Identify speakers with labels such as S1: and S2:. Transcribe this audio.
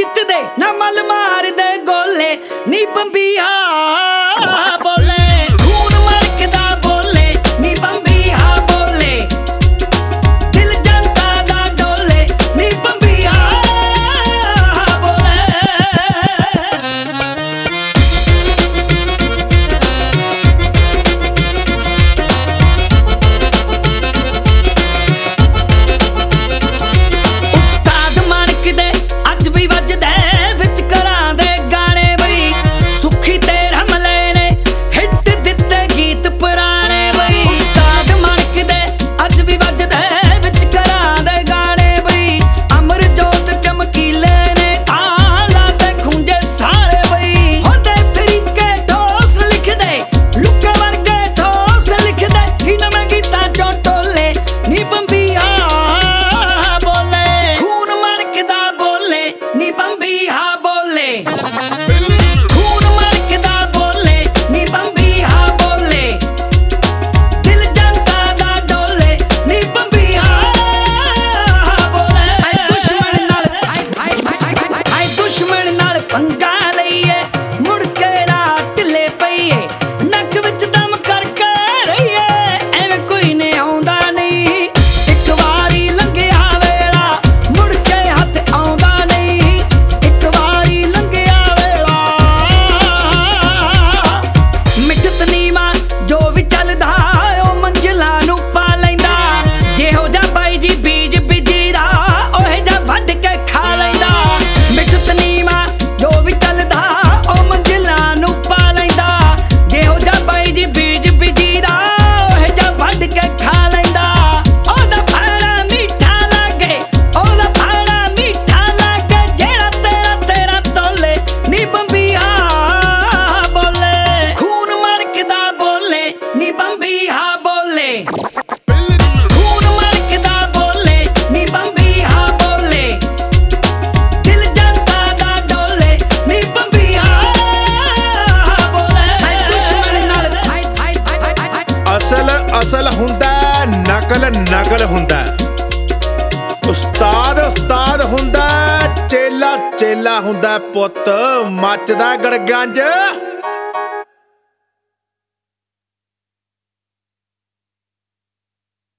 S1: ਜਿੱਤਦੇ ਨਾ ਮਲ ਮਾਰਦੇ ਗੋਲੇ ਨੀ ਬੰਬੀਹਾ ਬੋਲੇ ਖੂਨ ਮਲਕਦਾ ਬੋਲੇ ਨੀ ਬੰਬੀਹਾ ਬੋਲੇ ਦਿਲ ਜਨਤਾ ਦਾ ਡੋਲੇ ਨੀ ਬੰਬੀਹਾ ਬੋਲੇ ਉਸਤਾਦ ਮਾਨਕ ਦੇ ਅੱਜ ਵੀ ਵੱਜਦੇ ਵਿੱਚ ਘਰਾਂ ਦੇ ਗਾਣੇ ਬਈ ਸੁੱਖੀ ਤੇ ਰਮਲੇ ਨੇ ਹਿੱਟ ਦਿੱਤੇ ਗੀਤ ਪੁਰਾਣੇ ਬਈ ਉਸਤਾਦ ਮਾਨਕ ਦੇ ਅੱਜ ਵੀ ਵੱਜਦੇ ਵਿੱਚ ਘਰਾਂ ਦੇ ਗਾਣੇ ਬਈ ਅਮਰਜੋਤ ਚਮਕੀਲੇ ਨੇ ਤਾਲਾ ਤੇ ਖੂੰਜੇ ਸਾਰੇ ਬਈ ਹੁੰਦੇ ਤਰੀਕੇ ਠੋਸ ਲਿਖਦੇ ਲੁੱਕੇ ਵਰਗੇ ਠੋਸ ਲਿਖਦੇ ਹੀ ਨਵੇਂ ਗੀਤਾਂ ਚੋਂ ਟੋਲੇ ਨੀ ਬੰਬੀਹਾ ਬੋਲੇ ਖੂਨ ਮਣਕਦਾ ਬੋਲੇ ਨੀ ਬੰਬੀਹਾ ਬੋਲੇ ਖੂਨ ਮਣਕਦਾ ਬੋਲੇ ਨੀ ਬੰਬੀਹਾ ਬੋਲੇ ਦਿਲ ਜਨਤਾ ਦਾ ਡੋਲੇ ਨੀ ਬੰਬੀਹਾ ਬੋਲੇ ਆਏ ਦੁਸ਼ਮਣ ਨਾਲ ਪੰਗਾ ਲਈਏ ਮੁੜ ਕੇ ਰਾਤ ਢਿੱਲੇ ਪਈਏ ਨੱਕ ਵਿੱਚ ਦਮ ਕਰਕੇ ਰਹੀਏ ਐਵੇਂ ਕੋਈ ਨੇ ਆਉਂਦਾ ਨਹੀਂ ਇੱਕ ਵਾਰੀ ਲੰਘਿਆ ਵੇਲਾ ਮੁੜ ਕੇ ਹੱਥ ਆਉਂਦਾ ਨਹੀਂ ਇੱਕ ਵਾਰੀ ਲੰਘਿਆ ਵੇਲਾ ਮਿੱਠਤ ਨੀਵਾਂ ਜੋ ਵੀ ਚੱਲਦਾ ਉਹ ਮੰਜ਼ਿਲਾਂ ਨੂੰ ਪਾ ਲੈਂਦਾ ਜਿਹੋ ਜਿਹਾ ਬਾਈ ਜੀ ਬੀਜ ਬੀਜੀਦਾ ਉਹੇ ਜਿਹਾ ਵੱਢ ਕੇ ਖਾ ਲੈਂਦਾ ਮਿੱਠਤ ਨੀਵਾਂ ਜੋ ਵੀ ਚੱਲਦਾ ਉਹ ਮੰਜ਼ਿਲਾਂ ਨੂੰ ਪਾ ਲੈਂਦਾ ਜਿਹੋ ਜਿਹਾ ਬਾਈ ਜੀ ਬੀਜ ਬੀਜੀਦਾ ਉਹੇ ਜਿਹਾ ਵੱਢ ਕੇ ਖਾ ਲੈਂਦਾ ਉਹਦਾ ਫਾੜਾ ਮਿੱਠਾ ਲੱਗੇ ਉਹਦਾ ਫਾੜਾ ਮਿੱਠਾ ਲੱਗੇ ਜਿਹੜਾ ਤੇਰਾ ਤੋਲੇ ਨੀ ਬੰਬੀਹਾ ਬੋਲੇ ਖੂਨ ਮਣਕਦਾ ਬੋਲੇ ਨੀ ਬੰਬੀਹਾ ਬੋਲੇ ਖੂਨ ਮਣਕਦਾ ਬੋਲੇ ਨੀ ਬੰਬੀਹਾ ਬੋਲੇ ਦਿਲ ਜਨਤਾ ਦਾ ਡੋਲੇ ਨੀ ਬੰਬੀਹਾ ਬੋਲੇ ਦੁਸ਼ਮਣ ਨਾਲ
S2: ਅਸਲ ਹੁੰਦਾ ਨਕਲ ਹੁੰਦਾ ਉਸਤਾਦ ਹੁੰਦਾ ਚੇਲਾ ਹੁੰਦਾ ਪੁੱਤ ਮੱਚਦਾ ਗੜਗੰਜ